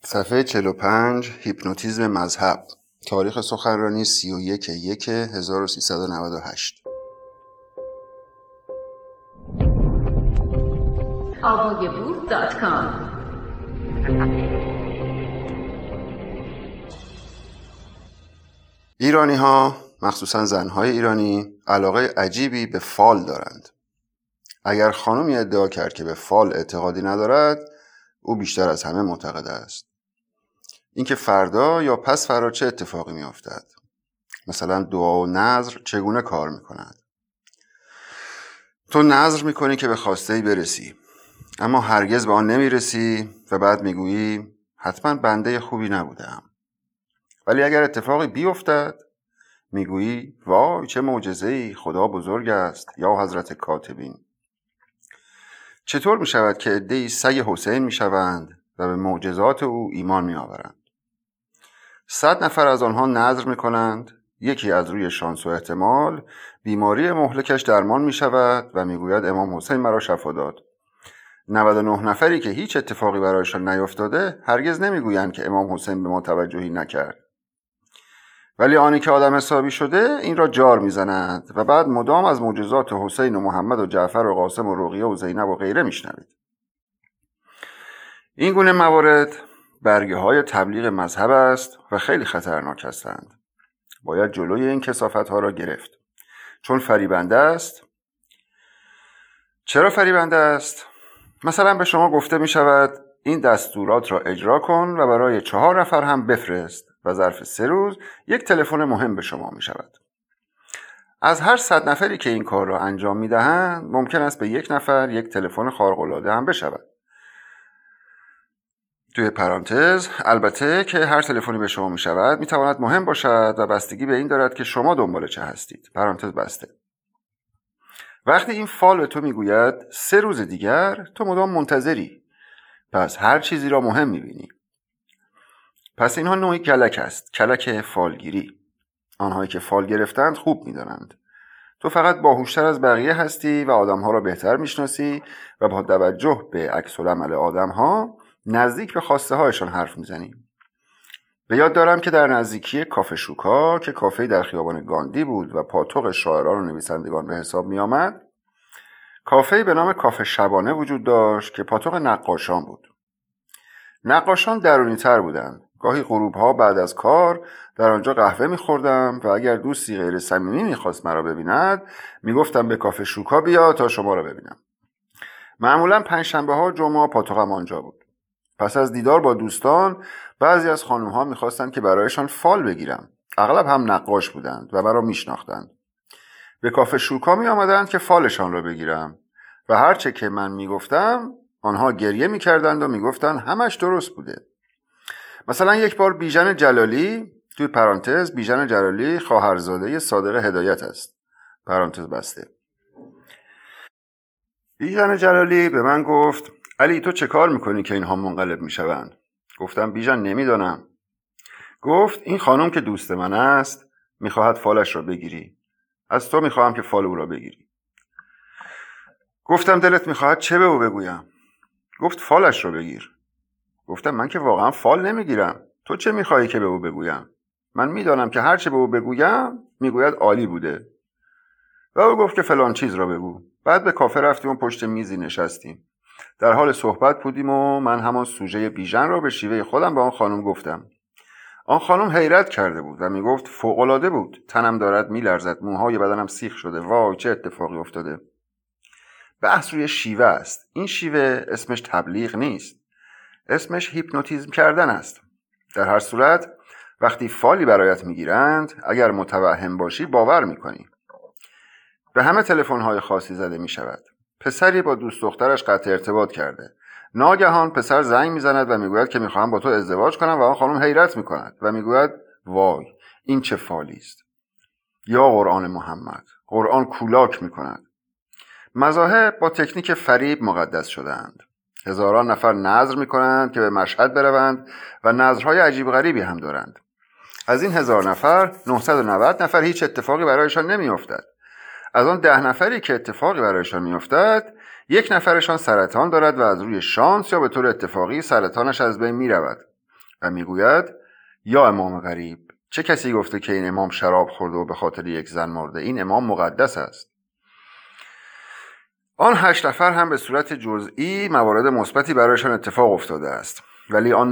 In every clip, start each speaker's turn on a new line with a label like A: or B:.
A: صفحه 45 هیپنوتیزم مذهب. تاریخ سخنرانی 31/1/1398.
B: avogaboo.com
A: ایرانی ها، مخصوصا زنهای ایرانی، علاقه عجیبی به فال دارند. اگر خانمی ادعا کرد که به فال اعتقادی ندارد، او بیشتر از همه معتقد است. اینکه فردا یا پس فردا چه اتفاقی می افتد، مثلا دعا و نذر چگونه کار می کند. تو نذر می کنی که به خواسته‌ای برسی، اما هرگز به آن نمی رسی و بعد می گویی حتما بنده خوبی نبودم. ولی اگر اتفاقی بیفتد می گویی وای چه معجزه‌ای، خدا بزرگ است یا حضرت کاتبین. چطور می شود که عده‌ای سگ حسین می شوند و به معجزات او ایمان می آورند؟ 100 نفر از آنها نذر می کنند، یکی از روی شانس و احتمال بیماری مهلکش درمان می شود و می گوید امام حسین مرا شفا داد. 99 نفری که هیچ اتفاقی برایشان نیفتاده هرگز نمی گویند که امام حسین به ما توجهی نکرد. ولی آنی که آدم حسابی شده این را جار می زنند و بعد مدام از معجزات حسین و محمد و جعفر و قاسم و رقیه و زینب و غیره می شنوید. این گونه موارد برگه های تبلیغ مذهب است و خیلی خطرناک هستند. باید جلوی این کثافت ها را گرفت، چون فریبنده است. چرا فریبنده است؟ مثلا به شما گفته می شود این دستورات را اجرا کن و برای 4 نفر هم بفرست و ظرف 3 روز یک تلفن مهم به شما می شود. از هر 100 نفری که این کار را انجام می دهند ممکن است به 1 نفر یک تلفن خارق‌العاده هم بشود. توی پرانتز البته که هر تلفنی به شما می شود می تواند مهم باشد و بستگی به این دارد که شما دنبال چه هستید. پرانتز بسته. وقتی این فال به تو می گوید 3 روز دیگر، تو مدام منتظری، پس هر چیزی را مهم می بینی. پس اینها نوعی کلک است، کلک فالگیری. آنهایی که فال گرفتند خوب می دانند. تو فقط باهوشتر از بقیه هستی و آدمها را بهتر می شناسی و با توجه به عکس العمل آدمها نزدیک به خواسته هایشان حرف میزنی. به یاد دارم که در نزدیکی کافه شوکا که کافه‌ای در خیابان گاندی بود و پاتوق شاعران و نویسندگان به حساب می آمد، کافه‌ای به نام کافه شبانه وجود داشت که پاتوق نقاشان بود. نقاشان درونی تر بودند. گاهی غروب‌ها بعد از کار در آنجا قهوه می‌خوردم و اگر دوستی غیر صمیمی می‌خواست مرا ببیند می‌گفتم به کافه شوکا بیا تا شما را ببینم. معمولاً پنجشنبه‌ها و جمعه پاتوقم آنجا بود. پس از دیدار با دوستان بعضی از خانم‌ها می‌خواستند که برایشان فال بگیرم. اغلب هم نقاش بودند و مرا می‌شناختند. به کافه شوکا می‌آمدند که فالشان را بگیرم و هر چه که من می‌گفتم آنها گریه می‌کردند و می‌گفتند همش درست بوده. مثلا یک بار بیژن جلالی، توی پرانتز بیژن جلالی خواهرزاده صادق هدایت است، پرانتز بسته. بیژن جلالی به من گفت علی تو چه کار میکنی که اینها منقلب میشوند؟ گفتم بیژن نمیدانم. گفت این خانم که دوست من است میخواهد فالش را بگیری، از تو میخواهم که فال او را بگیری. گفتم دلت میخواهد چه به او بگویم؟ گفت فالش را بگیر. گفتم من که واقعا فال نمیگیرم، تو چه میخواهی که به او بگویم؟ من میدانم که هر چه به او بگویم میگوید عالی بوده. و او گفت که فلان چیز را بگو. بعد به کافه رفتیم و پشت میزی نشستیم. در حال صحبت بودیم و من همان سوژه بیژن را به شیوه خودم به آن خانم گفتم. آن خانم حیرت کرده بود و میگفت فوق‌العاده بود، تنم دارد میلرزد، موهای بدنم سیخ شده، وای چه اتفاقی افتاده. بحث روی شیوه است. این شیوه اسمش تبلیغ نیست، اسمش هیپنوتیزم کردن است. در هر صورت وقتی فالی برایت میگیرند اگر متوهم باشی باور میکنی. به همه تلفن‌های خاصی زده میشود. پسری با دوست دخترش قطع ارتباط کرده. ناگهان پسر زنگ میزند و میگوید که میخواهم با تو ازدواج کنم و آن خانم حیرت میکند و میگوید وای این چه فالی است. یا قرآن محمد، قرآن کولاک میکند. مذاهب با تکنیک فریب مقدس شدند. هزاران نفر نذر میکنند که به مشهد بروند و نذرهای عجیب غریبی هم دارند. از این 1000 نفر 990 نفر هیچ اتفاقی برایشان نمیافتد. از آن 10 نفری که اتفاقی برایشان میافتد 1 نفرشان سرطان دارد و از روی شانس یا به طور اتفاقی سرطانش از بین میرود. و میگوید یا امام غریب، چه کسی گفته که این امام شراب خورده و به خاطر یک زن مرده؟ این امام مقدس است. آن 8 نفر هم به صورت جزئی موارد مثبتی برایشان اتفاق افتاده است، ولی آن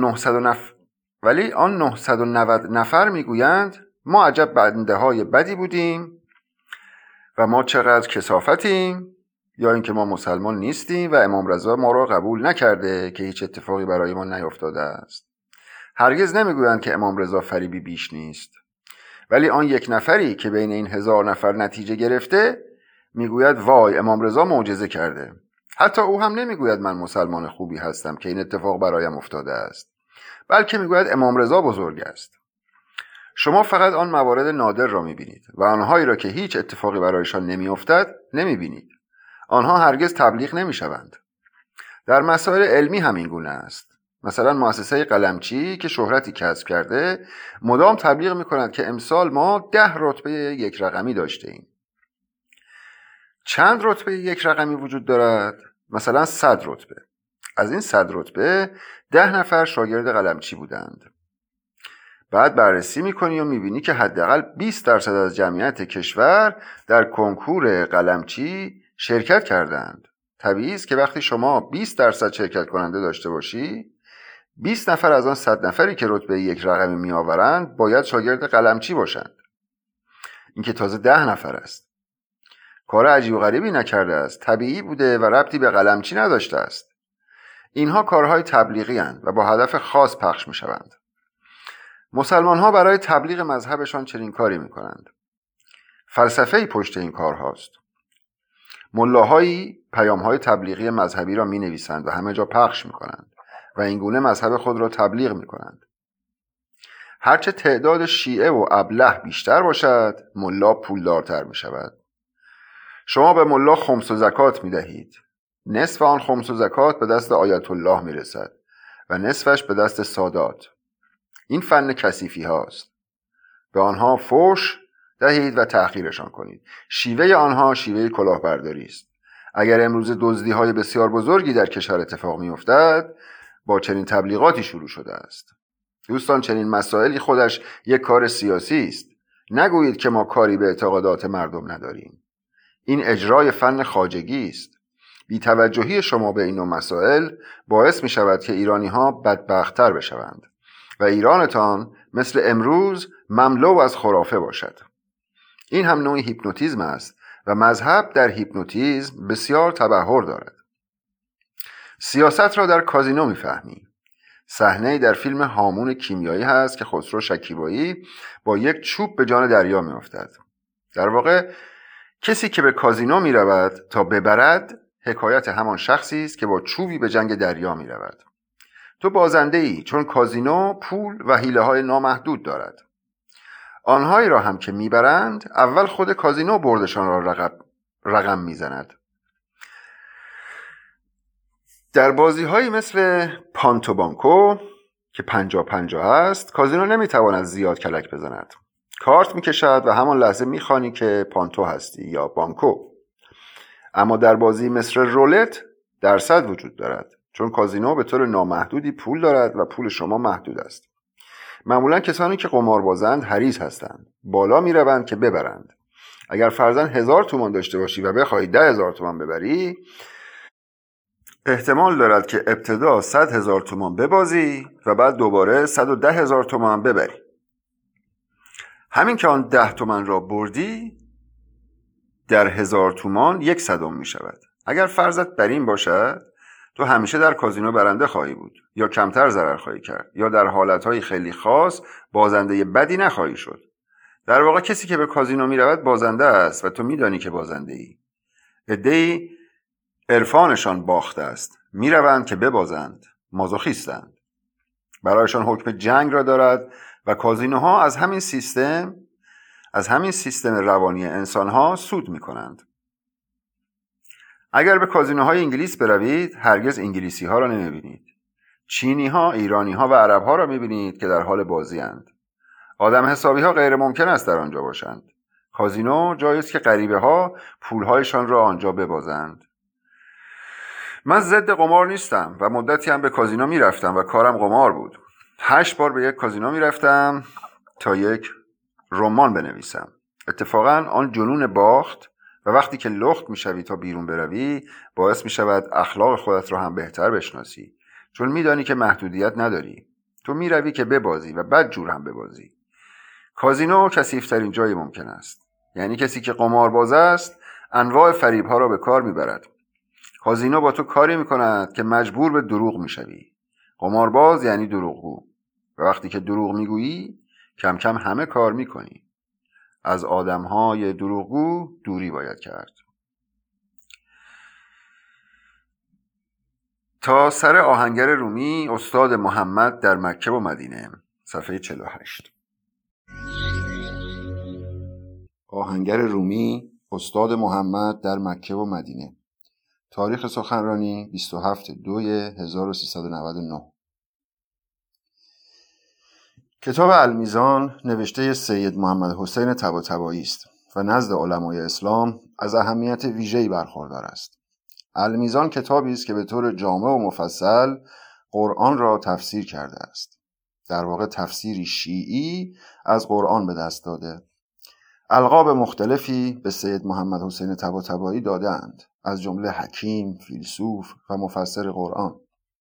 A: 990 نفر میگویند ما عجب بنده های بدی بودیم و ما چقدر کثافتیم، یا اینکه ما مسلمان نیستیم و امام رضا ما را قبول نکرده که هیچ اتفاقی برای ما نیفتاده است. هرگز نمیگویند که امام رضا فریبی بیش نیست، ولی آن 1 نفری که بین این 1000 نفر نتیجه گرفته میگوید وای امام رضا معجزه کرده. حتی او هم نمیگوید من مسلمان خوبی هستم که این اتفاق برایم افتاده است، بلکه میگوید امام رضا بزرگ است. شما فقط آن موارد نادر را میبینید و آنهایی را که هیچ اتفاقی برایشان نمیافتد نمیبینید. آنها هرگز تبلیغ نمیشوند. در مسائل علمی همین گونه است. مثلا مؤسسه قلمچی که شهرتی کسب کرده مدام تبلیغ میکند که امسال ما 10 رتبه 1 رقمی داشته ایم. چند رتبه 1 رقمی وجود دارد؟ مثلا 100 رتبه. از این 100 رتبه 10 نفر شاگرد قلمچی بودند. بعد بررسی میکنی و میبینی که حداقل 20% از جمعیت کشور در کنکور قلمچی شرکت کردند. طبیعی است که وقتی شما 20% شرکت کننده داشته باشی، 20 نفر از آن 100 نفری که رتبه 1 رقمی میآورند باید شاگرد قلمچی باشند. این که تازه 10 نفر است. کار عجیب و غریبی نکرده است. طبیعی بوده و ربطی به قلمچی نداشته است. اینها کارهای تبلیغی اند و با هدف خاص پخش می شوند. مسلمان ها برای تبلیغ مذهبشان چنین کاری می کنند. فلسفه‌ای پشت این کار هاست. ملاهایی پیام‌های تبلیغی مذهبی را می نویسند و همه جا پخش می کنند و اینگونه مذهب خود را تبلیغ می کنند. هرچه تعداد شیعه و ابله بیشتر باشد، ملا پولدارتر می شود. شما به ملا خمس و زکات می دهید. نصف آن خمس و زکات به دست آیت الله می رسد و نصفش به دست سادات. این فن کثیفی هاست. به آنها فوش دهید و تحقیرشان کنید. شیوه آنها شیوه کلاهبرداری است. اگر امروز دزدی‌های بسیار بزرگی در کشور اتفاق می‌افتد، با چنین تبلیغاتی شروع شده است. دوستان، چنین مسائلی خودش یک کار سیاسی است. نگویید که ما کاری به اعتقادات مردم نداریم. این اجرای فن خواجگی است. بی‌توجهی شما به این نوع مسائل باعث می‌شود که ایرانی‌ها بدبخت‌تر بشوند و ایرانتان مثل امروز مملو از خرافه باشد. این هم نوعی هیپنوتیزم است و مذهب در هیپنوتیزم بسیار تبحر دارد. سیاست را در کازینو میفهمی. صحنه‌ای در فیلم هامون کیمیایی هست که خسرو شکیبایی با یک چوب به جان دریا میافتد. در واقع کسی که به کازینو میرود تا ببرد حکایت همان شخصی است که با چوبی به جنگ دریا میرود. تو بازنده ای، چون کازینو پول و حیله‌های نامحدود دارد. آنهایی را هم که میبرند اول خود کازینو بردشان را رقم میزند. در بازی‌هایی مثل پانتو بانکو که 50-50 است، کازینو نمیتواند زیاد کلک بزند. کارت میکشد و همان لحظه میخوانی که پانتو هستی یا بانکو. اما در بازی مثل رولت درصد وجود دارد، چون کازینو به طور نامحدودی پول دارد و پول شما محدود است. معمولا کسانی که قمار بازند حریص هستند. بالا میروند که ببرند. اگر فرضاً 1000 تومان داشته باشی و بخواهی 10,000 تومان ببری، احتمال دارد که ابتدا 100,000 تومان ببازی و بعد دوباره 110,000 تومان ببری. همین که آن 10 تومان را بردی، در 1000 تومان 1/100 می شود. اگر فرضت بر این باشد، تو همیشه در کازینو برنده خواهی بود، یا کمتر ضرر خواهی کرد، یا در حالتهای خیلی خاص بازنده بدی نخواهی شد. در واقع کسی که به کازینو می رود بازنده است و تو می دانی که بازنده ای. عده‌ای عرفانشان باخته است، می روند که ببازند، مازوخیستند. برایشان حکم جنگ را دارد و کازینوها از همین سیستم روانی انسانها سود می کنند. اگر به کازینوهای انگلیس بروید، هرگز انگلیسی ها را نمی بینید. چینی ها، ایرانی ها و عرب ها را می بینید که در حال بازی اند. آدم حسابی ها غیر ممکن است در آنجا باشند. کازینو جایی است که غریبه ها پولهایشان را آنجا ببازند. من ضد قمار نیستم و مدتی هم به کازینو می رفتم و کارم قمار بود. 8 بار به یک کازینو میرفتم تا یک رمان بنویسم. اتفاقا آن جنون باخت و وقتی که لخت میشوی تا بیرون بروی باعث میشود اخلاق خودت را هم بهتر بشناسی، چون میدانی که محدودیت نداری. تو میروی که ببازی و بد جور هم ببازی. کازینو کثیف‌ترین جای ممکن است. یعنی کسی که قمارباز است انواع فریب‌ها را به کار میبرد. کازینو با تو کاری میکند که مجبور به دروغ میشوی. قمارباز یعنی دروغگو. و وقتی که دروغ میگویی کم کم همه کار میکنی. از آدمهای دروغگو دوری باید کرد. تا سر آهنگر رومی استاد محمد در مکه و مدینه، صفحه 48. آهنگر رومی استاد محمد در مکه و مدینه. تاریخ سخنرانی 27/2/1399. کتاب المیزان نوشته سید محمد حسین طباطبایی است و نزد علمای اسلام از اهمیت ویژه‌ای برخوردار است. المیزان کتابی است که به طور جامع و مفصل قرآن را تفسیر کرده است. در واقع تفسیری شیعی از قرآن به دست داده. القاب مختلفی به سید محمد حسین طباطبایی دادند، از جمله حکیم، فیلسوف و مفسر قرآن.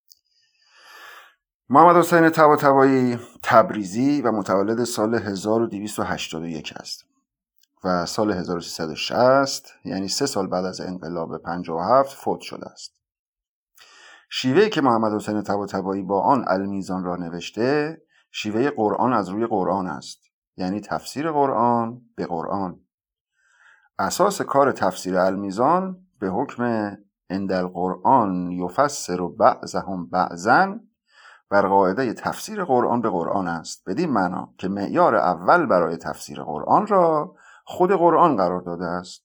A: محمد حسین طباطبایی تبریزی و متولد سال 1281 است و سال 1360 یعنی 3 سال بعد از انقلاب 57 فوت شده است. شیوهی که محمد حسین طباطبایی با آن المیزان را نوشته شیوه قرآن از روی قرآن است، یعنی تفسیر قرآن به قرآن. اساس کار تفسیر المیزان به حکم عند القرآن یفسر بعضهم بعضا بر قاعده تفسیر قرآن به قرآن است، بدین معنا که معیار اول برای تفسیر قرآن را خود قرآن قرار داده است.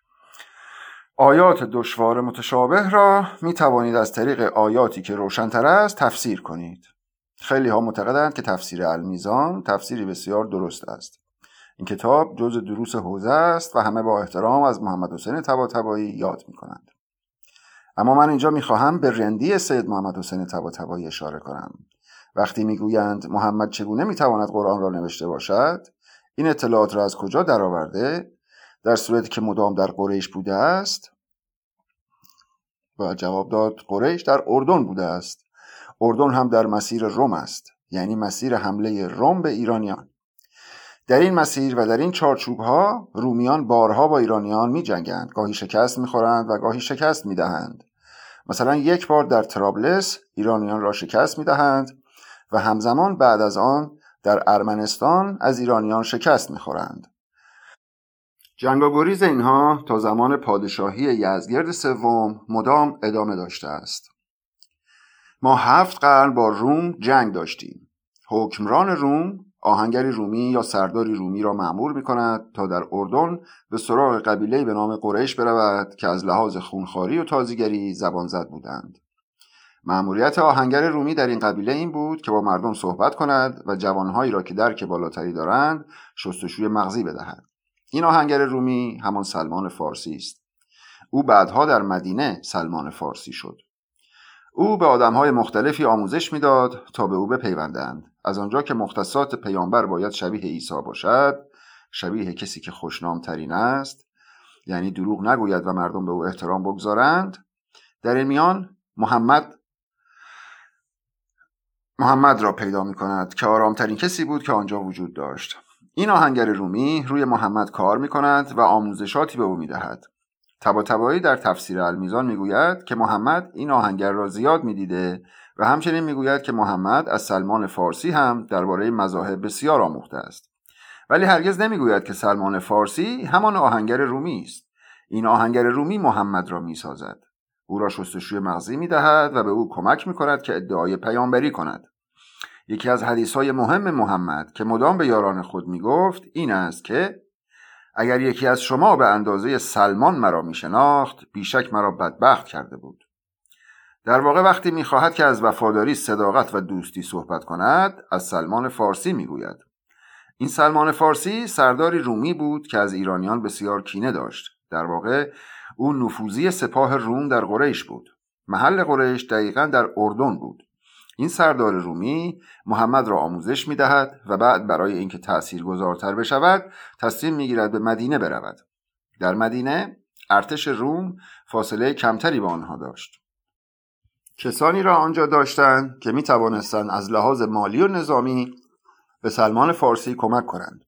A: آیات دشوار متشابه را می توانید از طریق آیاتی که روشن‌تر است تفسیر کنید. خیلی ها معتقدند که تفسیر المیزان تفسیری بسیار درست است. این کتاب جزء دروس حوزه است و همه با احترام از محمد حسین طباطبایی یاد می کنند. اما من اینجا می خواهم به رندی سید محمد حسین طباطبایی اشاره کنم. وقتی می گویند محمد چگونه می تواند قرآن را نوشته باشد، این اطلاعات را از کجا درآورده؟ در صورتی که مدام در قریش بوده است؟ باید جواب داد قریش در اردن بوده است. اردن هم در مسیر روم است، یعنی مسیر حمله روم به ایرانیان. در این مسیر و در این چارچوب‌ها رومیان بارها با ایرانیان می‌جنگند، گاهی شکست می‌خورند و گاهی شکست می‌دهند. مثلا یک بار در طرابلس ایرانیان را شکست می‌دهند و همزمان بعد از آن در ارمنستان از ایرانیان شکست می‌خورند. جنگ و گریز اینها تا زمان پادشاهی یزدگرد سوم مدام ادامه داشته است. ما 7 قرن با روم جنگ داشتیم. حکمران روم آهنگری رومی یا سرداری رومی را مأمور می‌کند تا در اردن به سراغ قبیله‌ای به نام قریش برود که از لحاظ خونخواری و تازیگری زبان زد بودند. مأموریت آهنگر رومی در این قبیله این بود که با مردم صحبت کند و جوانهایی را که درک بالاتری دارند شستشوی مغزی بدهد. این آهنگر رومی همان سلمان فارسی است. او بعدها در مدینه سلمان فارسی شد. او به آدم‌های مختلفی آموزش می‌داد تا به او بپیوندند. از آنجا که مختصات پیامبر باید شبیه عیسی باشد، شبیه کسی که خوشنام‌ترین است، یعنی دروغ نگوید و مردم به او احترام بگذارند، در این میان محمد را پیدا می‌کند که آرامترین کسی بود که آنجا وجود داشت. این آهنگر رومی روی محمد کار می‌کند و آموزشاتی به او می‌دهد. طباطبایی در تفسیر المیزان میگوید که محمد این آهنگر را زیاد میدیده و همچنین میگوید که محمد از سلمان فارسی هم درباره مذاهب بسیار آموخته است. ولی هرگز نمیگوید که سلمان فارسی همان آهنگر رومی است. این آهنگر رومی محمد را میسازد. او را شستشوی مغزی میدهد و به او کمک میکند که ادعای پیامبری کند. یکی از حدیث‌های مهم محمد که مدام به یاران خود میگفت این است که اگر یکی از شما به اندازه سلمان مرا میشناخت بیشک مرا بدبخت کرده بود. در واقع وقتی میخواهد که از وفاداری، صداقت و دوستی صحبت کند از سلمان فارسی میگوید. این سلمان فارسی سرداری رومی بود که از ایرانیان بسیار کینه داشت. در واقع او نفوذی سپاه روم در قریش بود. محل قریش دقیقاً در اردن بود. این سردار رومی محمد را آموزش می‌دهد و بعد برای اینکه تأثیرگذارتر بشود تصمیم می‌گیرد به مدینه برود. در مدینه ارتش روم فاصله کمتری با آنها داشت. کسانی را آنجا داشتند که می‌توانستند از لحاظ مالی و نظامی به سلمان فارسی کمک کنند.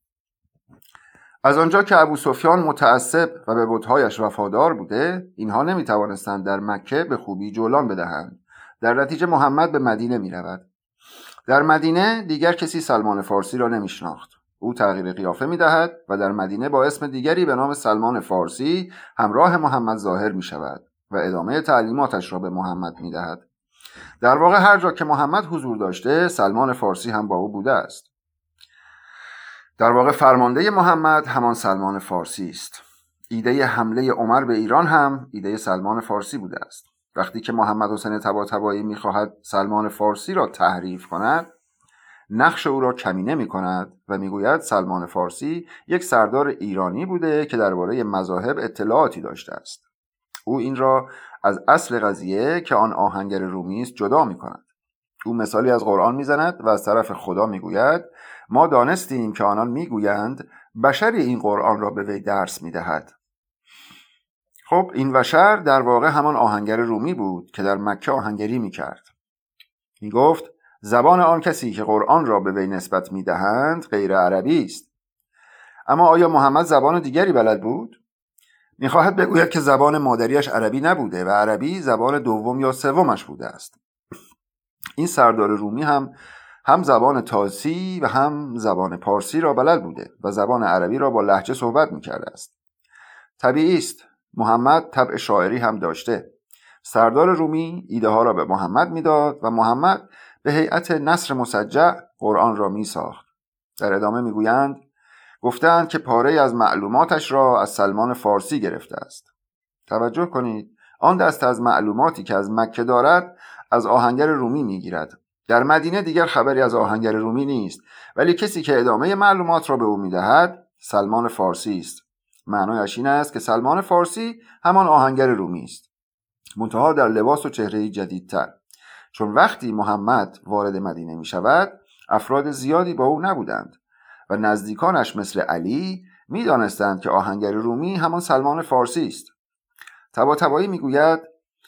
A: از آنجا که ابوسفیان متعصب و به بت‌هایش وفادار بوده، اینها نمی‌توانستند در مکه به خوبی جولان بدهند. در نتیجه محمد به مدینه می‌رود. در مدینه دیگر کسی سلمان فارسی را نمی‌شناخت. او تغییر قیافه می‌دهد و در مدینه با اسم دیگری به نام سلمان فارسی همراه محمد ظاهر می‌شود و ادامه تعلیماتش را به محمد می‌دهد. در واقع هر جا که محمد حضور داشته، سلمان فارسی هم با او بوده است. در واقع فرمانده محمد همان سلمان فارسی است. ایده حمله عمر به ایران هم ایده سلمان فارسی بوده است. وقتی که محمد حسین طباطبایی می‌خواهد سلمان فارسی را تحریف کند، نقش او را کمینه می‌کند و می‌گوید سلمان فارسی یک سردار ایرانی بوده که درباره مذاهب اطلاعاتی داشته است. او این را از اصل قضیه که آن آهنگر رومی است جدا می‌کند. او مثالی از قرآن می‌زند و از طرف خدا می‌گوید ما دانستیم که آنان می‌گویند بشری این قرآن را به وی درس می‌دهد. خب این بشر در واقع همان آهنگر رومی بود که در مکه آهنگری می‌کرد. می‌گفت زبان آن کسی که قرآن را به وی نسبت می‌دهند غیر عربی است. اما آیا محمد زبان دیگری بلد بود؟ می‌خواهد بگوید که زبان مادریش عربی نبوده و عربی زبان دوم یا سومش بوده است. این سردار رومی هم زبان تازی و هم زبان پارسی را بلد بوده و زبان عربی را با لهجه صحبت می‌کرده است. طبیعی است محمد طبع شاعری هم داشته. سردار رومی ایده ها را به محمد میداد و محمد به هیئت نثر مسجع قرآن را میساخت. در ادامه میگویند گفتند که پاره از معلوماتش را از سلمان فارسی گرفته است. توجه کنید آن دست از معلوماتی که از مکه دارد از آهنگر رومی میگیرد. در مدینه دیگر خبری از آهنگر رومی نیست، ولی کسی که ادامه معلومات را به او میدهد سلمان فارسی است. معنایش این است که سلمان فارسی همان آهنگر رومی است، منتها در لباس و چهره‌ای جدیدتر. چون وقتی محمد وارد مدینه می شود افراد زیادی با او نبودند و نزدیکانش مثل علی می دانستند که آهنگر رومی همان سلمان فارسی است. طباطبایی می گوید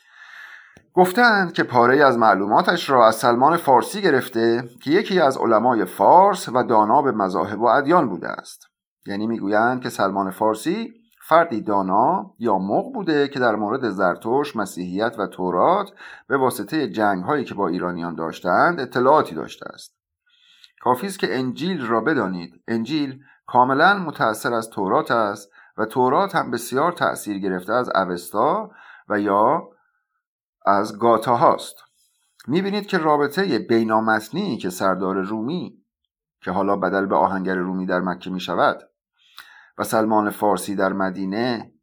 A: گفتند که پاره از معلوماتش را از سلمان فارسی گرفته که یکی از علمای فارس و دانا به مذاهب و ادیان بوده است. یعنی میگویند که سلمان فارسی فردی دانا یا مغ بوده که در مورد زرتشت، مسیحیت و تورات به واسطه جنگ‌هایی که با ایرانیان داشتند اطلاعاتی داشته است. کافی است که انجیل را بدانید. انجیل کاملا متأثر از تورات است و تورات هم بسیار تأثیر گرفته از اوستا و یا از گاتا هاست. میبینید که رابطه بینامتنی که سردار رومی که حالا بدل به آهنگر رومی در مکه می شود و سلمان فارسی در مدینه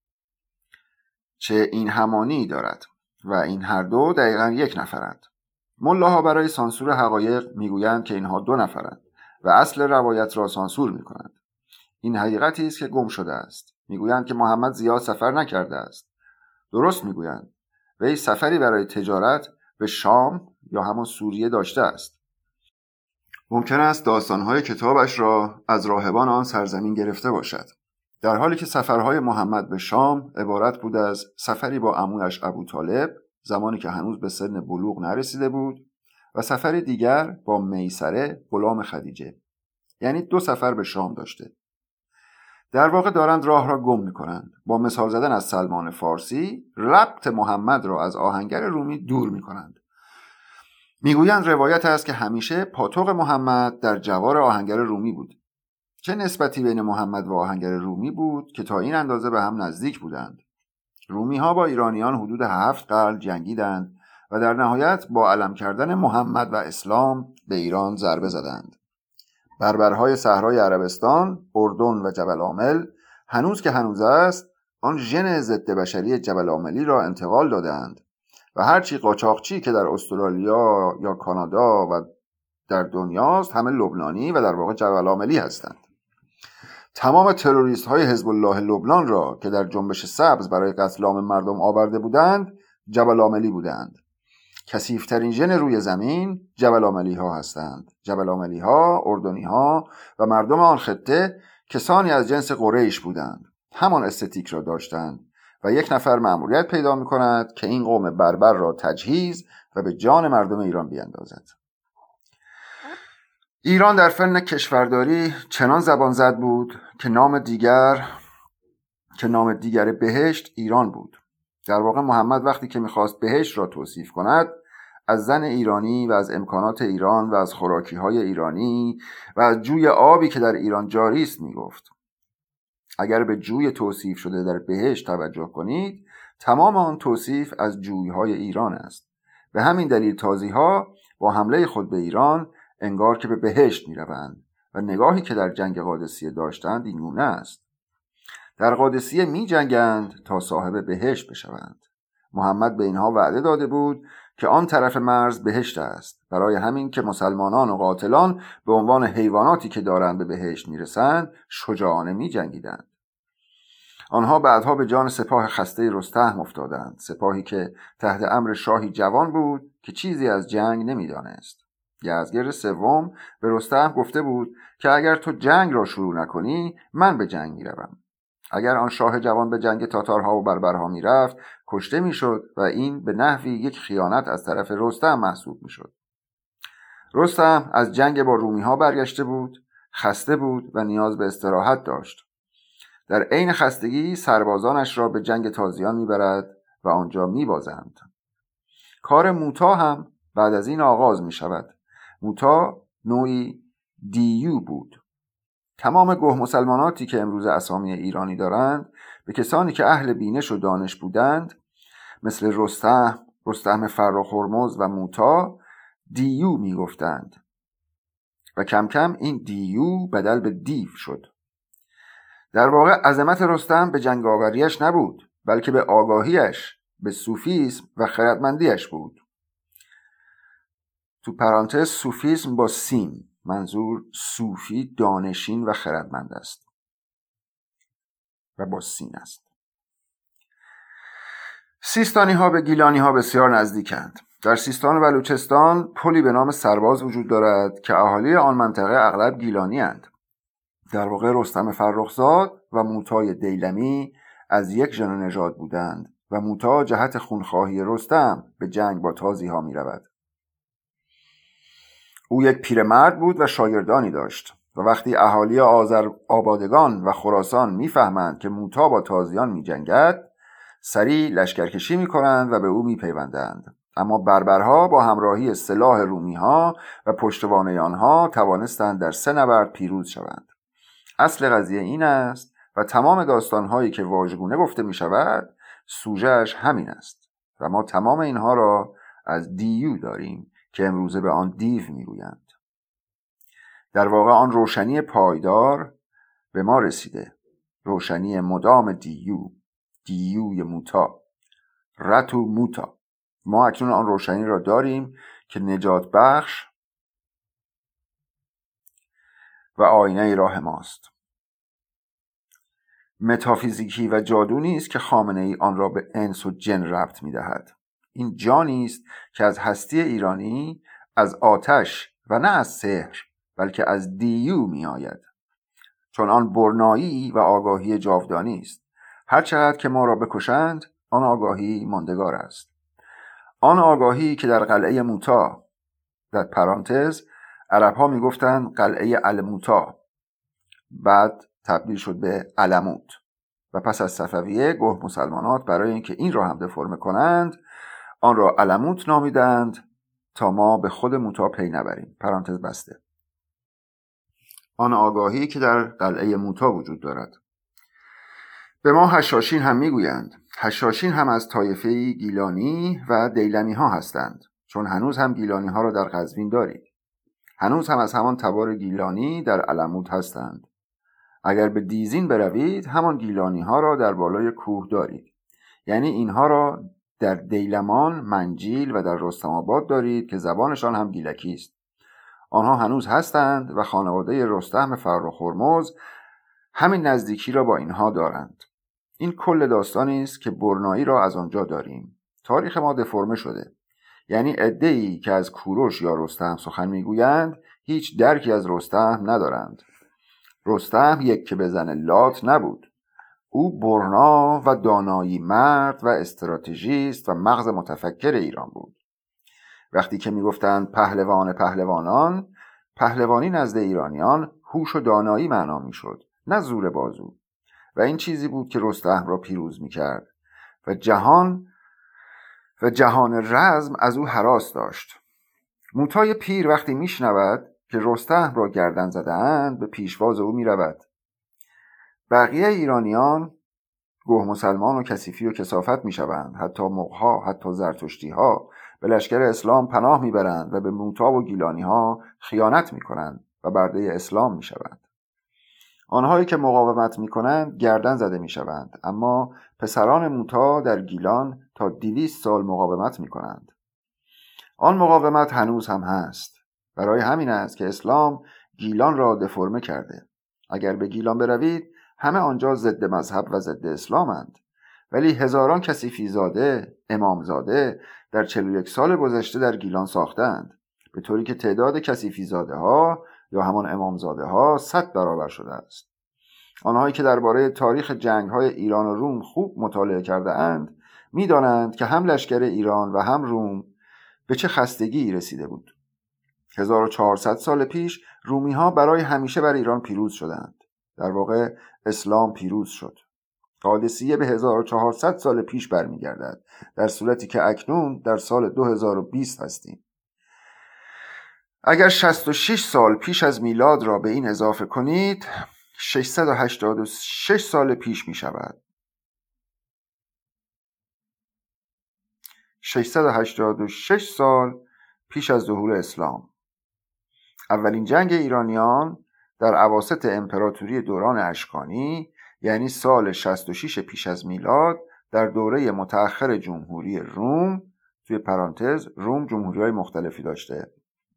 A: چه این همانی دارد و این هر دو دقیقا یک نفرند. ملاها برای سانسور حقایق میگویند که اینها دو نفرند و اصل روایت را سانسور میکنند. این حقیقتی است که گم شده است. میگویند که محمد زیاد سفر نکرده است. درست میگویند. وی سفری برای تجارت به شام یا همان سوریه داشته است. ممکن است داستانهای کتابش را از راهبان آن سرزمین گرفته باشد، در حالی که سفرهای محمد به شام عبارت بود از سفری با عمویش ابوطالب زمانی که هنوز به سن بلوغ نرسیده بود و سفری دیگر با میسره غلام خدیجه. یعنی 2 سفر به شام داشته. در واقع دارند راه را گم می‌کنند. با مثال زدن از سلمان فارسی ربط محمد را از آهنگر رومی دور می‌کنند. میگویند روایت است که همیشه پاتوق محمد در جوار آهنگر رومی بود. چه نسبتی بین محمد و آهنگر رومی بود که تا این اندازه به هم نزدیک بودند؟ رومی ها با ایرانیان حدود 7 قرن جنگیدند و در نهایت با علم کردن محمد و اسلام به ایران ضربه زدند. بربرهای صحرای عربستان، اردن و جبل عامل هنوز که هنوز است آن ژن ضد بشری جبل عاملی را انتقال دادند و هرچی قاچاقچی که در استرالیا یا کانادا و در دنیاست همه لبنانی و در واقع جبل عاملی هستند. تمام تروریست های حزب الله لبنان را که در جنبش سبز برای قتل عام مردم آورده بودند جبل عاملی بودند. کثیف‌ترین ژن روی زمین جبل‌آملی‌ها هستند. جبل‌آملی‌ها، اردنی‌ها و مردم آن خطه کسانی از جنس قریش بودند. همان استتیک را داشتند و یک نفر مأموریت پیدا می‌کند که این قوم بربر را تجهیز و به جان مردم ایران بیندازد. ایران در فن کشورداری چنان زبان زد بود که نام دیگر بهشت ایران بود. در واقع محمد وقتی که می‌خواست بهشت را توصیف کند، از زن ایرانی و از امکانات ایران و از خوراکی‌های ایرانی و از جوی آبی که در ایران جاری است می‌گفت. اگر به جوی توصیف شده در بهشت توجه کنید، تمام آن توصیف از جوی‌های ایران است. به همین دلیل تازی‌ها با حمله خود به ایران انگار که به بهشت می‌روند و نگاهی که در جنگ قادسیه داشتند این گونه است: در قادسیه می‌جنگند تا صاحب بهشت بشوند. محمد به اینها وعده داده بود که آن طرف مرز بهشت است. برای همین که مسلمانان و قاتلان به عنوان حیواناتی که دارند به بهشت میرسند شجاعانه می‌جنگیدند. آنها بعدها به جان سپاه خسته رستم افتادند، سپاهی که تحت امر شاهی جوان بود که چیزی از جنگ نمی‌دانست. یزدگرد سوم به رستم گفته بود که اگر تو جنگ را شروع نکنی من به جنگ میروم. اگر آن شاه جوان به جنگ تاتارها و بربرها میرفت کشته میشد و این به نحوی یک خیانت از طرف رستم محسوب میشد. رستم از جنگ با رومیها برگشته بود، خسته بود و نیاز به استراحت داشت. در عین خستگی سربازانش را به جنگ تازیان میبرد و آنجا میبازند. کار موتی هم بعد از این آغاز میشود. موتی نوعی دیو بود. تمام گوه مسلماناتی که امروز اسامی ایرانی دارند به کسانی که اهل بینش و دانش بودند مثل رستم فرخ هرمز و موتی دیو می گفتند و کم کم این دیو بدل به دیو شد. در واقع عظمت رستم به جنگاوریش نبود بلکه به آگاهیش، به صوفیسم و خردمندیش بود. تو پرانتز صوفیسم با سین، منظور صوفی دانشین و خردمند است و با سین است. سیستانی ها به گیلانی ها بسیار نزدیکند. در سیستان و بلوچستان پلی به نام سرباز وجود دارد که اهالی آن منطقه اغلب گیلانی اند. در واقع رستم فرخزاد و موتی دیلمی از یک ژن و نژاد بودند و موتی جهت خونخواهی رستم به جنگ با تازی ها می رود. او یک پیرمرد بود و شاگردانی داشت و وقتی اهالی آبادگان و خراسان میفهمند که موتی با تازیان میجنگد سریع لشکرکشی میکنند و به او میپیوندند. اما بربرها با همراهی سلاح رومیها و پشتوانه آنها توانستند در 3 نبرد پیروز شوند. اصل قضیه این است و تمام داستانهایی که واژگونه گفته میشود سوژه‌اش همین است و ما تمام اینها را از دیو داریم که امروزه به آن دیو میگویند. در واقع آن روشنی پایدار به ما رسیده، روشنی مدام دیوی موتا، رتو موتا. ما اکنون آن روشنی را داریم که نجات بخش و آینه راه ماست. متافیزیکی و جادو نیست که خامنه ای آن را به انس و جن ربط می‌دهد. این جانی است که از هستی ایرانی، از آتش و نه از سحر بلکه از دیو می آید، چون آن برنایی و آگاهی جاودانی است. هر چقدر که ما را بکشند آن آگاهی ماندگار است. آن آگاهی که در قلعه موتا، در پرانتز عرب ها می گفتند قلعه الموتا، بعد تبدیل شد به علموت و پس از صفویه گوه مسلمانات برای اینکه این را هم دفرمه کنند آن را علموت نامیدند تا ما به خود موتا پی نبریم. پرانتز بسته. آن آگاهی که در قلعه موتا وجود دارد. به ما حشاشین هم میگویند. حشاشین هم از طایفه گیلانی و دیلمی ها هستند، چون هنوز هم گیلانی ها را در قزوین دارید. هنوز هم از همان تبار گیلانی در علموت هستند. اگر به دیزین بروید همان گیلانی ها را در بالای کوه دارید. یعنی اینها را در دیلمان، منجیل و در رستم آباد دارید که زبانشان هم گیلکی است. آنها هنوز هستند و خانواده رستم فرخ هرمز همین نزدیکی را با اینها دارند. این کل داستانی است که برنایی را از آنجا داریم. تاریخ ما دفرمه شده. یعنی عده‌ای که از کوروش یا رستم سخن میگویند هیچ درکی از رستم ندارند. رستم یک که بزن لات نبود. او برنا و دانایی مرد و استراتژیست و مغز متفکر ایران بود. وقتی که میگفتند پهلوان پهلوانان، پهلوانی نزد ایرانیان هوش و دانایی معنا میشد، نه زور بازو. و این چیزی بود که رستم را پیروز میکرد و جهان رزم از او هراس داشت. موتی پیر وقتی میشنود که رستم را گردن زده‌اند به پیشواز او میرود. بقیه ایرانیان گوه مسلمان و کثیفی و کثافت میشوند، حتی مغها، حتی زرتشتی‌ها به لشکر اسلام پناه میبرند و به موتی و گیلانی‌ها خیانت میکنند و برده اسلام میشوند. آنهایی که مقاومت میکنند گردن زده میشوند، اما پسران موتی در گیلان تا 200 سال مقاومت میکنند. آن مقاومت هنوز هم هست. برای همین است که اسلام گیلان را دفرمه کرده. اگر به گیلان بروید همه آنجا ضد مذهب و ضد اسلامند، ولی هزاران کثیفی زاده، امام زاده در 41 سال گذشته در گیلان ساختند، به طوری که تعداد کثیفی زاده ها یا همان امام زاده ها 100 برابر شده است. آنهایی که درباره تاریخ جنگ های ایران و روم خوب مطالعه کرده اند می دانند که هم لشکر ایران و هم روم به چه خستگی رسیده بود. 1400 سال پیش رومی ها برای همیشه بر ایران پیروز شدند. در واقع اسلام پیروز شد. قادسیه به 1400 سال پیش برمیگردد، در صورتی که اکنون در سال 2020 هستیم. اگر 66 سال پیش از میلاد را به این اضافه کنید 686 سال پیش می شود. 686 سال پیش از ظهور اسلام. اولین جنگ ایرانیان در اواسط امپراتوری دوران اشکانی، یعنی سال 66 پیش از میلاد، در دوره متأخر جمهوری روم، توی پرانتز روم جمهوری‌های مختلفی داشته.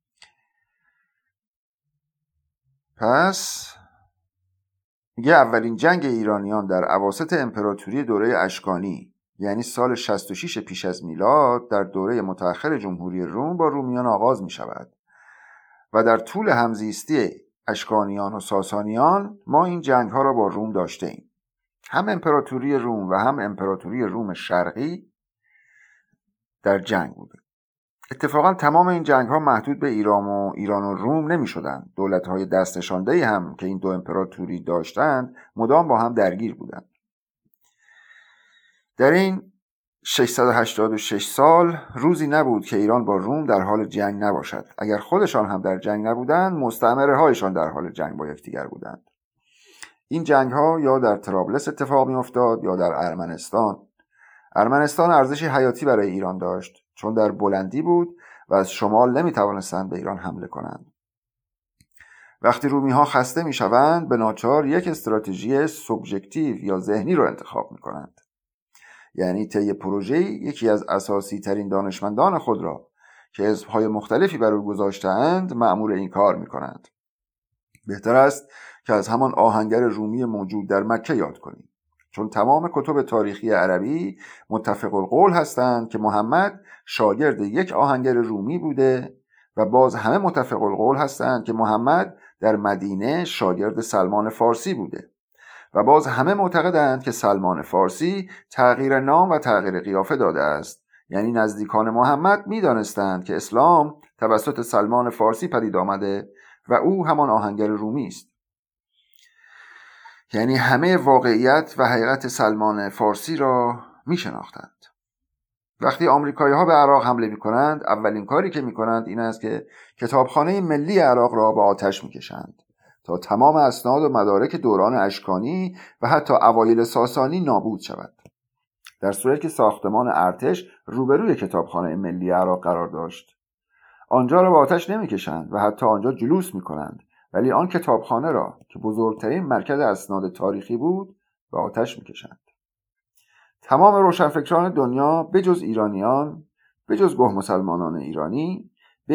A: پس میگه اولین جنگ ایرانیان در اواسط امپراتوری دوره اشکانی، یعنی سال 66 پیش از میلاد، در دوره متأخر جمهوری روم با رومیان آغاز می شود و در طول همزیستی اشکانیان و ساسانیان ما این جنگ ها را با روم داشته ایم. هم امپراتوری روم و هم امپراتوری روم شرقی در جنگ بوده. اتفاقا تمام این جنگ ها محدود به ایران و روم نمی شدند. دولت های دستشانده هم که این دو امپراتوری داشتند مدام با هم درگیر بودند. در این 686 سال روزی نبود که ایران با روم در حال جنگ نباشد. اگر خودشان هم در جنگ نبودند، مستعمره هایشان در حال جنگ با یکدیگر بودند. این جنگ ها یا در طرابلس اتفاق می افتاد یا در ارمنستان. ارمنستان ارزشی حیاتی برای ایران داشت، چون در بلندی بود و از شمال نمی توانستند به ایران حمله کنند. وقتی رومی ها خسته می شوند، به ناچار یک استراتژی سوبژکتیو یا ذهنی رو انتخاب می کنند. یعنی طی پروژه یکی از اساسی ترین دانشمندان خود را که حزب‌های مختلفی بر او گذاشته‌اند مأمور این کار می‌کنند. بهتر است که از همان آهنگر رومی موجود در مکه یاد کنیم، چون تمام کتب تاریخی عربی متفق القول هستند که محمد شاگرد یک آهنگر رومی بوده و باز همه متفق القول هستند که محمد در مدینه شاگرد سلمان فارسی بوده و باز همه معتقدند که سلمان فارسی تغییر نام و تغییر قیافه داده است. یعنی نزدیکان محمد می‌دانستند که اسلام توسط سلمان فارسی پدید آمده و او همان آهنگر رومی است. یعنی همه واقعیت و حقیقت سلمان فارسی را می‌شناختند. وقتی آمریکایی‌ها به عراق حمله می‌کنند، اولین کاری که می‌کنند این است که کتابخانه ملی عراق را به آتش می‌کشند تا تمام اسناد و مدارک دوران اشکانی و حتی اوایل ساسانی نابود شود. در صورتی که ساختمان ارتش روبروی کتابخانه ملی عراق قرار داشت. آنجا را به آتش نمی‌کشند و حتی آنجا جلوس می‌کنند، ولی آن کتابخانه را که بزرگترین مرکز اسناد تاریخی بود به آتش می‌کشند. تمام روشنفکران دنیا بجز ایرانیان، بجز گوه مسلمانان ایرانی، به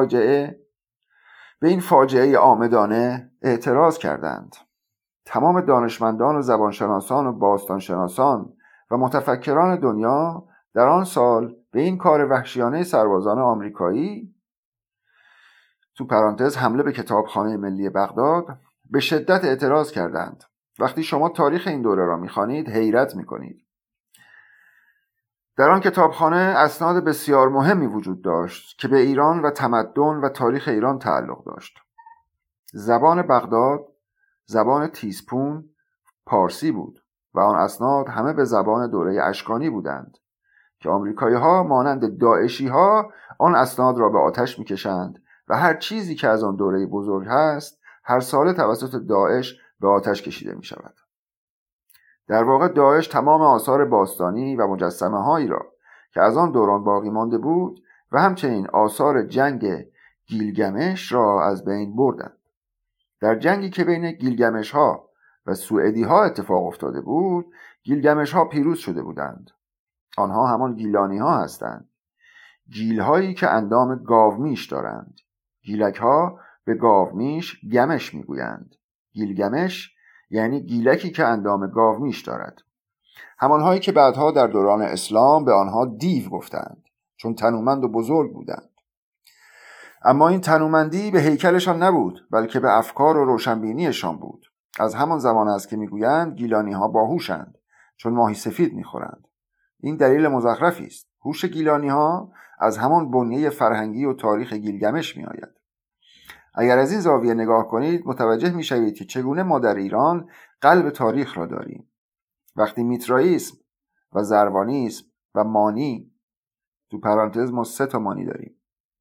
A: این فاجعه عامدانه اعتراض کردند. تمام دانشمندان و زبانشناسان و باستانشناسان و متفکران دنیا در آن سال به این کار وحشیانه سربازان آمریکایی تو پرانتز حمله به کتابخانه ملی بغداد به شدت اعتراض کردند. وقتی شما تاریخ این دوره را می‌خوانید حیرت می‌کنید. در آن کتابخانه اسناد بسیار مهمی وجود داشت که به ایران و تمدن و تاریخ ایران تعلق داشت. زبان بغداد زبان تیسپون پارسی بود و آن اسناد همه به زبان دوره اشکانی بودند که آمریکایی‌ها مانند داعشی‌ها آن اسناد را به آتش می‌کشند و هر چیزی که از آن دوره بزرگ هست هر سال توسط داعش به آتش کشیده می‌شود. در واقع داعش تمام آثار باستانی و مجسمه‌هایی را که از آن دوران باقی مانده بود و همچنین آثار جنگ گیلگمش را از بین بردند. در جنگی که بین گیلگمش‌ها و سوئدی‌ها اتفاق افتاده بود، گیلگمش‌ها پیروز شده بودند. آنها همان گیلانی‌ها هستند. گیل‌هایی که اندام گاومیش دارند. گیلک‌ها به گاومیش گمش میگویند. گیلگمش یعنی گیلکی که اندام گاومیش دارد. همانهایی که بعدها در دوران اسلام به آنها دیو گفتند چون تنومند و بزرگ بودند. اما این تنومندی به هیکلشان نبود بلکه به افکار و روشنبینیشان بود. از همان زمان است که میگویند گیلانی‌ها باهوشند چون ماهی سفید میخورند. این دلیل مزخرفی است. هوش گیلانی‌ها از همان بنیه فرهنگی و تاریخ گیلگمش میآید. اگر از این زاویه نگاه کنید متوجه میشوید که چگونه ما در ایران قلب تاریخ را داریم. وقتی میترائیسم و زروانیسم و مانی، تو پرانتز ما 3 تا مانی داریم،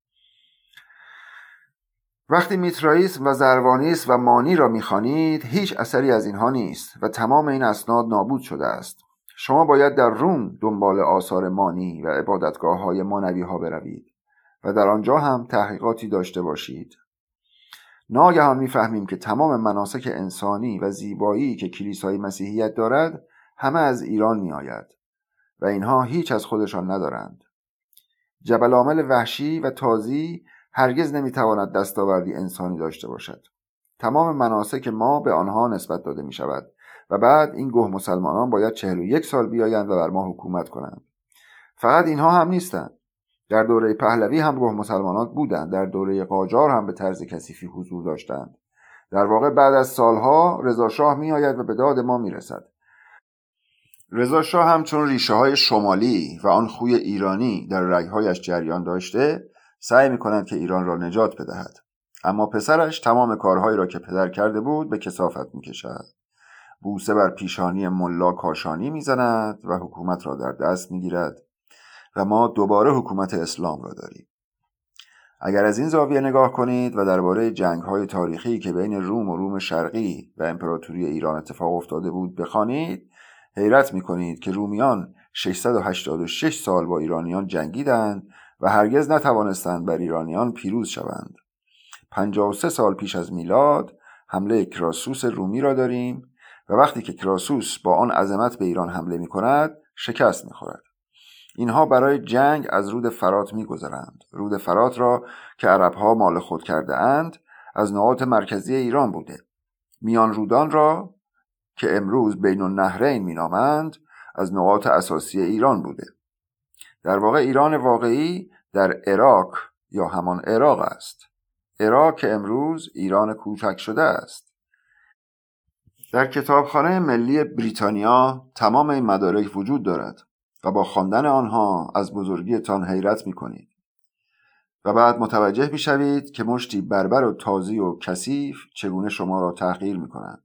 A: وقتی میترائیسم و زروانیسم و مانی را میخوانید هیچ اثری از اینها نیست و تمام این اسناد نابود شده است. شما باید در روم دنبال آثار مانی و عبادتگاه‌های مانوی‌ها بروید و در آنجا هم تحقیقاتی داشته باشید. ناگهان میفهمیم که تمام مناسک انسانی و زیبایی که کلیسای مسیحیت دارد همه از ایران میآید و اینها هیچ از خودشان ندارند. جبل عامل وحشی و تازی هرگز نمیتواند دستاوردی انسانی داشته باشد. تمام مناسک ما به آنها نسبت داده می شود و بعد این گوه مسلمانان باید 41 سال بیایند و بر ما حکومت کنند. فقط اینها هم نیستند. در دوره پهلوی هم گوه مسلمانان بودند. در دوره قاجار هم به طرز کثیفی حضور داشتند. در واقع بعد از سالها رضا شاه می آید و به داد ما می رسد. رضا شاه هم چون ریشه های شمالی و آن خوی ایرانی در رگ‌هایش جریان داشته سعی می کند که ایران را نجات بدهد. اما پسرش تمام کارهایی را که پدر کرده بود به کثافت می کشد. بوسه بر پیشانی ملا کاشانی می زند و حکومت را در دست می گیرد و ما دوباره حکومت اسلام را داریم. اگر از این زاویه نگاه کنید و درباره جنگ‌های تاریخی که بین روم و روم شرقی و امپراتوری ایران اتفاق افتاده بود بخوانید، حیرت می‌کنید که رومیان 686 سال با ایرانیان جنگیدند و هرگز نتوانستند بر ایرانیان پیروز شوند. 53 سال پیش از میلاد حمله کراسوس رومی را داریم و وقتی که کراسوس با آن عظمت به ایران حمله می‌کند، شکست می‌خورد. اینها برای جنگ از رود فرات می‌گذرند. رود فرات را که عرب‌ها مال خود کرده اند از نقاط مرکزی ایران بوده. میان رودان را که امروز بین النهرین می‌نامند از نقاط اساسی ایران بوده. در واقع ایران واقعی در عراق یا همان عراق است. عراق که امروز ایران کوچک شده است. در کتابخانه ملی بریتانیا تمام این مدارک وجود دارد و با خواندن آنها از بزرگیتان حیرت می‌کنید و بعد متوجه می‌شوید که مشتی بربر و تازی و کثیف چگونه شما را تحقیر می‌کنند.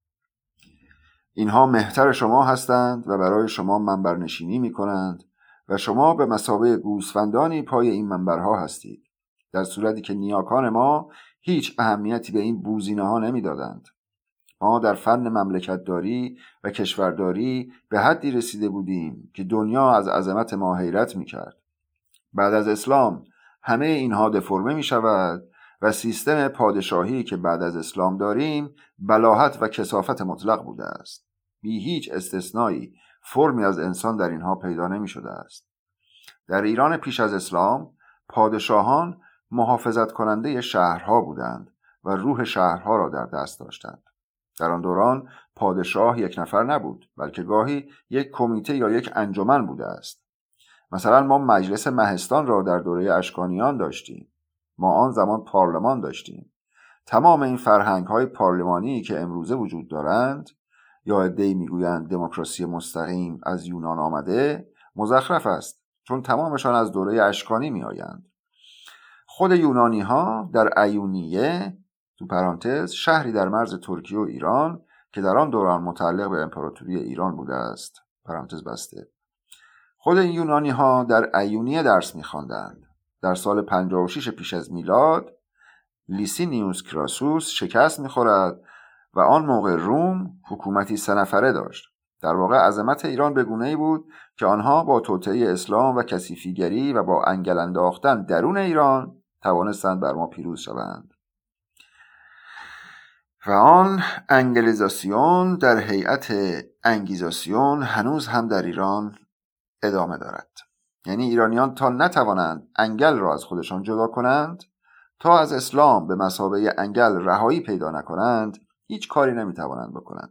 A: اینها مهتر شما هستند و برای شما منبرنشینی می‌کنند و شما به مثابه گوسفندانی پای این منبرها هستید، در صورتی که نیاکان ما هیچ اهمیتی به این بوزینه‌ها نمی‌دادند. ما در فن مملکتداری و کشورداری به حدی رسیده بودیم که دنیا از عظمت ما حیرت می‌کرد. بعد از اسلام همه اینها دفرمه می‌شود و سیستم پادشاهی که بعد از اسلام داریم بلاهت و کثافت مطلق بوده است. بی هیچ استثنایی فرمی از انسان در اینها پیدا نمی‌شده است. در ایران پیش از اسلام پادشاهان محافظت کننده شهرها بودند و روح شهرها را در دست داشتند. در آن دوران پادشاه یک نفر نبود بلکه گاهی یک کمیته یا یک انجمن بوده است. مثلا ما مجلس مهستان را در دوره اشکانیان داشتیم. ما آن زمان پارلمان داشتیم. تمام این فرهنگ‌های پارلمانی که امروزه وجود دارند، یا عده‌ای میگویند دموکراسی مستقیم از یونان آمده، مزخرف است، چون تمامشان از دوره اشکانی میآیند. خود یونانی ها در ایونیه تو پرانتز شهری در مرز ترکیه و ایران که در آن دوران متعلق به امپراتوری ایران بوده است پرانتز بسته، خود این یونانی ها در ایونیه درس می‌خواندند. در سال 56 پیش از میلاد لیسینیوس کراسوس شکست می‌خورد و آن موقع روم حکومتی 3 نفره داشت. در واقع عظمت ایران به گونه‌ای بود که آنها با توطئه اسلام و کثیفیگری و با انگل انداختن درون ایران توانستند بر ما پیروز شوند. و آن انگلیزاسیون در هیئت انگیزاسیون هنوز هم در ایران ادامه دارد. یعنی ایرانیان تا نتوانند انگل را از خودشان جدا کنند، تا از اسلام به مثابه انگل رهایی پیدا نکنند، هیچ کاری نمیتوانند بکنند.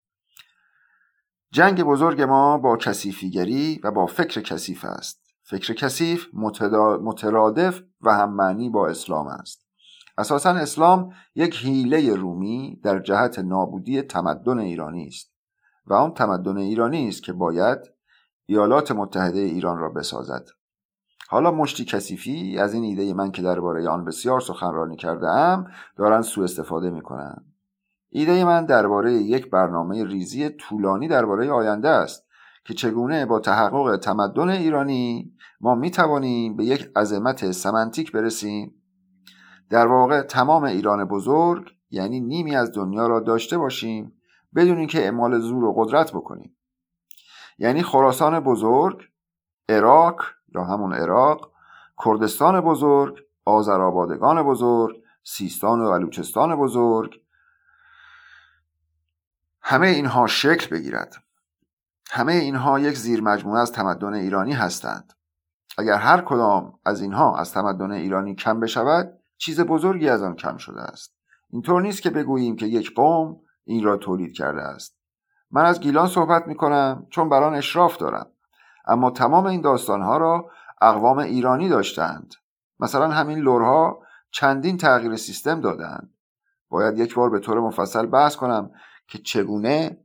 A: جنگ بزرگ ما با کثیفیگری و با فکر کثیف است. فکر کثیف مترادف و هم معنی با اسلام است. اساساً اسلام یک حیله رومی در جهت نابودی تمدن ایرانی است و آن تمدن ایرانی است که باید ایالات متحده ایران را بسازد. حالا مشتی کثیفی از این ایده من که درباره آن بسیار سخنرانی کرده ام دارند سوء استفاده می‌کنند. ایده من درباره یک برنامه ریزی طولانی درباره آینده است که چگونه با تحقق تمدن ایرانی ما می‌توانیم به یک عظمت سمنتیک برسیم. در واقع تمام ایران بزرگ، یعنی نیمی از دنیا را داشته باشیم بدون اینکه اعمال زور و قدرت بکنیم. یعنی خراسان بزرگ، عراق یا همون عراق، کردستان بزرگ، آذربایجان بزرگ، سیستان و بلوچستان بزرگ، همه اینها شکل بگیرد. همه اینها یک زیر مجموعه از تمدن ایرانی هستند. اگر هر کدام از اینها از تمدن ایرانی کم بشود، چیز بزرگی از آن کم شده است. اینطور نیست که بگوییم که یک قوم این را تولید کرده است. من از گیلان صحبت می کنم چون بر آن اشراف دارم، اما تمام این داستانها را اقوام ایرانی داشتند. مثلا همین لرها چندین تغییر سیستم دادند. باید یک بار به طور مفصل بحث کنم که چگونه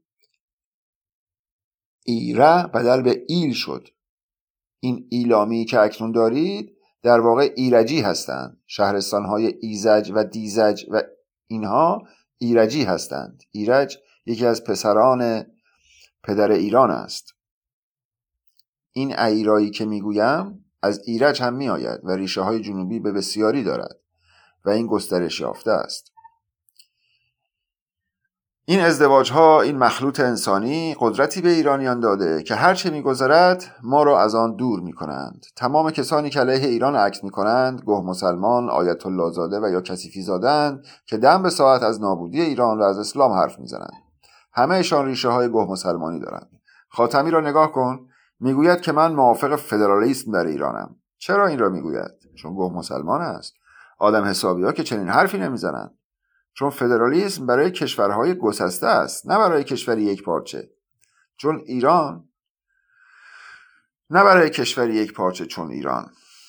A: ایره بدل به ایل شد. این ایلامی که اکنون دارید در واقع ایرجی هستند. شهرستانهای ایزج و دیزج و اینها ایرجی هستند. ایرج یکی از پسران پدر ایران است. این ایرایی که میگویم از ایرج هم می آید و ریشه های جنوبی به بسیاری دارد و این گسترش یافته است. این ازدواج ها، این مخلوط انسانی قدرتی به ایرانیان داده که هرچه میگذرد ما را از آن دور می کنند. تمام کسانی که علیه ایران عکس می کنند گوه مسلمان، آیت الله زاده و یا کثیفی زادند که دم به ساعت از نابودی ایران و از اسلام حرف می زنند. همه ایشان ریشه های گوه مسلمانی دارند. خاتمی را نگاه کن، میگوید که من موافق فدرالیسم در ایرانم. چرا این را میگوید؟ چون گوه مسلمان است. آدم حسابی ها که چنین حرفی نمیزنند. چون فدرالیسم برای کشورهای گسسته است، نه برای کشوری یک پارچه. چون ایران نه برای کشوری یک پارچه چون ایران.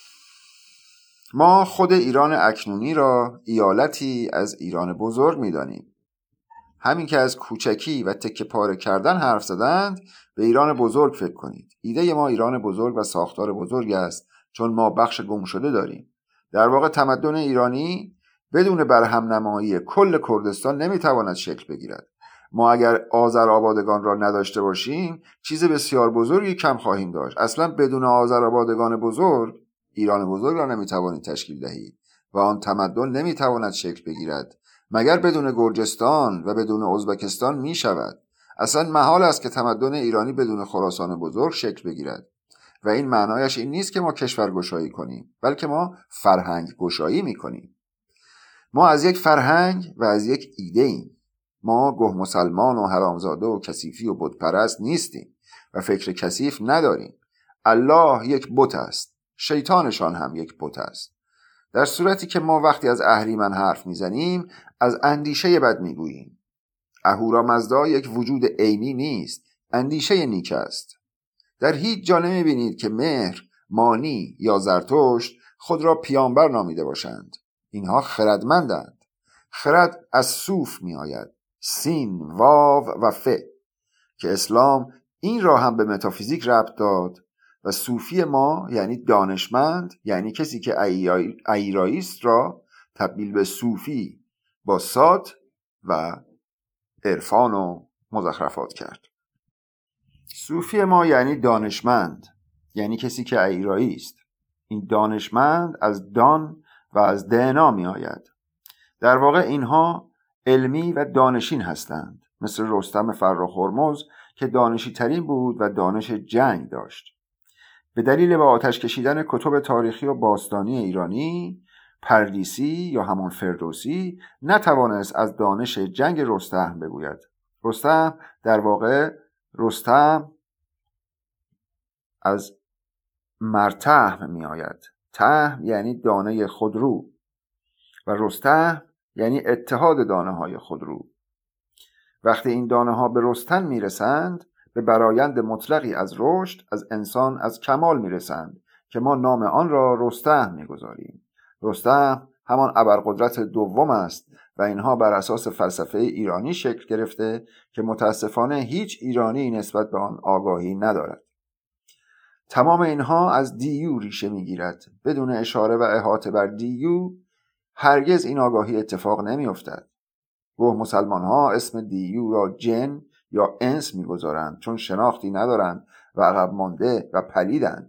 A: ما خود ایران اکنونی را ایالتی از ایران بزرگ می‌دانیم. همین که از کوچکی و تکه پاره کردن حرف زدند، به ایران بزرگ فکر کنید. ایده ما ایران بزرگ و ساختار بزرگ است، چون ما بخش گم شده داریم. در واقع تمدن ایرانی بدون برهم نمایی کل کردستان نمیتواند شکل بگیرد. ما اگر آذربایجان را نداشته باشیم چیز بسیار بزرگی کم خواهیم داشت. اصلا بدون آذربایجان بزرگ ایران بزرگ را نمیتوانید تشکیل دهید و آن تمدن نمیتواند شکل بگیرد. مگر بدون گرجستان و بدون ازبکستان می شود. اصلا محال است که تمدن ایرانی بدون خراسان بزرگ شکل بگیرد و این معنایش این نیست که ما کشور گشایی کنیم، بلکه ما فرهنگ گشایی می کنیم. ما از یک فرهنگ و از یک ایده ایم. ما گوه مسلمان و حرامزاده و کثیفی و بت پرست نیستیم و فکر کثیف نداریم. الله یک بت است، شیطانشان هم یک بت است. در صورتی که ما وقتی از اهریمن حرف میزنیم از اندیشه بد میگوییم. اهورامزدا یک وجود عینی نیست، اندیشه نیک است. در هیچ جا نمی‌بینید که مهر، مانی یا زرتشت خود را پیامبر نامیده باشند. اینها خردمندند. خرد از صوف می آید، سین، واو و ف، که اسلام این را هم به متافیزیک ربط داد و صوفی ما یعنی دانشمند، یعنی کسی که ایرایی است، را تبدیل به صوفی با صاد و عرفان و مزخرفات کرد. صوفی ما یعنی دانشمند، یعنی کسی که ایرایی است. این دانشمند از دان و از دنا می آید. در واقع اینها علمی و دانشین هستند، مثل رستم فرخ هرمز که دانشی ترین بود و دانش جنگ داشت. به دلیل به آتش کشیدن کتب تاریخی و باستانی ایرانی، پردیسی یا همان فردوسی نتوانست از دانش جنگ رستم بگوید. رستم در واقع رستم از مرتهم می آید. تهم یعنی دانه خودرو و رستم یعنی اتحاد دانه های خودرو. وقتی این دانه ها به رستن می رسند، به برایند مطلقی از رشد، از انسان، از کمال می رسند که ما نام آن را رستم می گذاریم. رستم همان ابرقدرت دوم است و اینها بر اساس فلسفه ایرانی شکل گرفته که متاسفانه هیچ ایرانی نسبت به آن آگاهی ندارد. تمام اینها از دیو ریشه می گیرد. بدون اشاره و احاطه بر دیو هرگز این آگاهی اتفاق نمی افتد. گوه مسلمان ها اسم دیو را جن یا انس می گذارند چون شناختی ندارند و عقب مانده و پلیدند.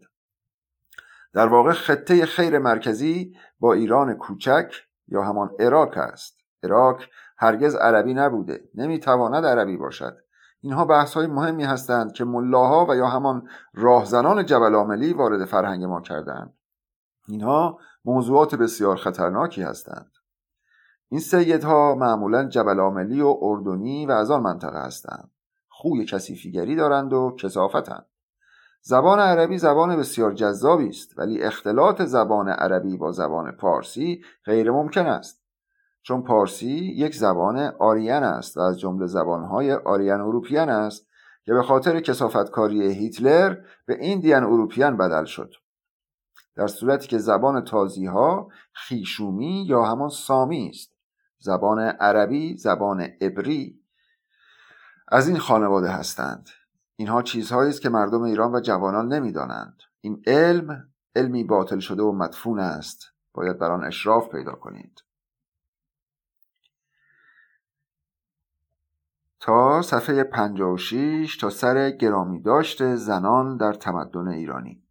A: در واقع خطه خیر مرکزی با ایران کوچک یا همان عراق است. عراق هرگز عربی نبوده، نمیتواند عربی باشد. اینها بحث‌های مهمی هستند که ملاها و یا همان راهزنان جبل عاملی وارد فرهنگ ما کردند. اینها موضوعات بسیار خطرناکی هستند. این سیدها معمولاً جبل عاملی و اردنی و از آن منطقه هستند. خوی کثیفیگری دارند و کثافتند. زبان عربی زبان بسیار جذابی است، ولی اختلاط زبان عربی با زبان پارسی غیر ممکن است، چون پارسی یک زبان آریین است و از جمله زبانهای آریین اروپیان است که به خاطر کثافتکاری هیتلر به ایندین اروپیان بدل شد، در صورتی که زبان تازیها خیشومی یا همان سامی است. زبان عربی، زبان عبری از این خانواده هستند. اینها چیزهایی است که مردم ایران و جوانان نمی‌دانند. این علمی باطل شده و مدفون است. باید بر آن اشراف پیدا کنید. تا صفحه 56 تا سر گرامی داشت زنان در تمدن ایرانی.